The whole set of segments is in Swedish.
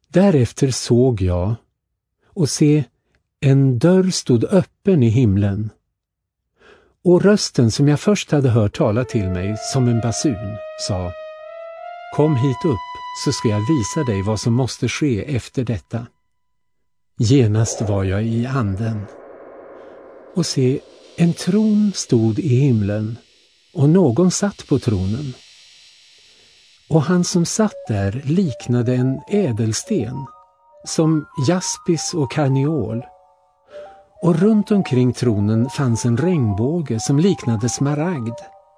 Därefter såg jag, och se, en dörr stod öppen i himlen. Och rösten som jag först hade hört tala till mig som en basun sa: Kom hit upp, så ska jag visa dig vad som måste ske efter detta. Genast var jag i anden. Och se, en tron stod i himlen, och någon satt på tronen. Och han som satt där liknade en ädelsten, som jaspis och karneol. Och runt omkring tronen fanns en regnbåge som liknade smaragd.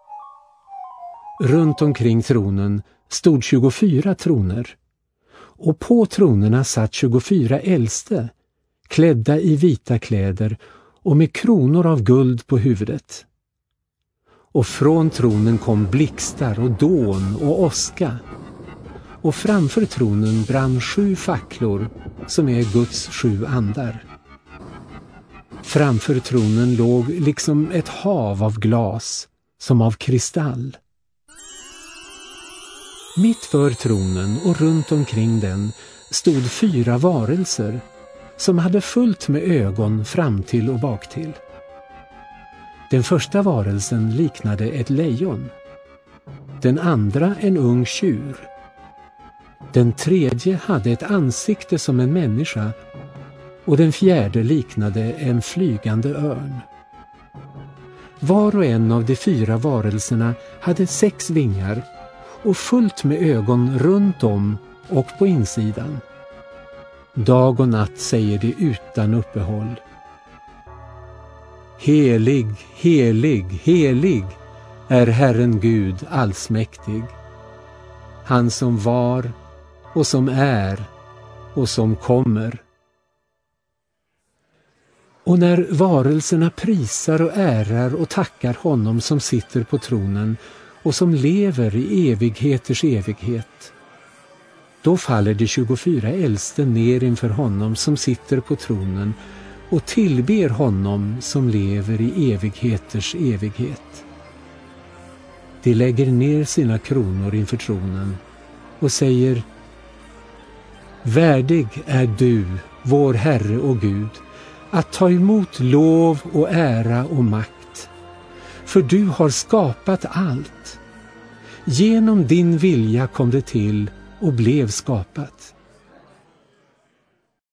Runt omkring tronen stod 24 troner, och på tronerna satt 24 äldste, klädda i vita kläder och med kronor av guld på huvudet. Och från tronen kom blixtar och dån och åska, och framför tronen brann 7 facklor som är Guds 7 andar. Framför tronen låg liksom ett hav av glas, som av kristall. Mitt för tronen och runt omkring den stod 4 varelser, som hade fullt med ögon fram till och bak till. Den första varelsen liknade ett lejon, den andra en ung tjur. Den tredje hade ett ansikte som en människa, och den fjärde liknade en flygande örn. Var och en av de 4 varelserna hade 6 vingar och fullt med ögon runt om och på insidan. Dag och natt säger de utan uppehåll: Helig, helig, helig är Herren Gud allsmäktig, han som var och som är och som kommer. Och när varelserna prisar och ärar och tackar honom som sitter på tronen och som lever i evigheters evighet, då faller de 24 äldste ner inför honom som sitter på tronen och tillber honom som lever i evigheters evighet. De lägger ner sina kronor inför tronen och säger: Värdig är du, vår Herre och Gud, att ta emot lov och ära och makt, för du har skapat allt. Genom din vilja kom det till och blev skapat.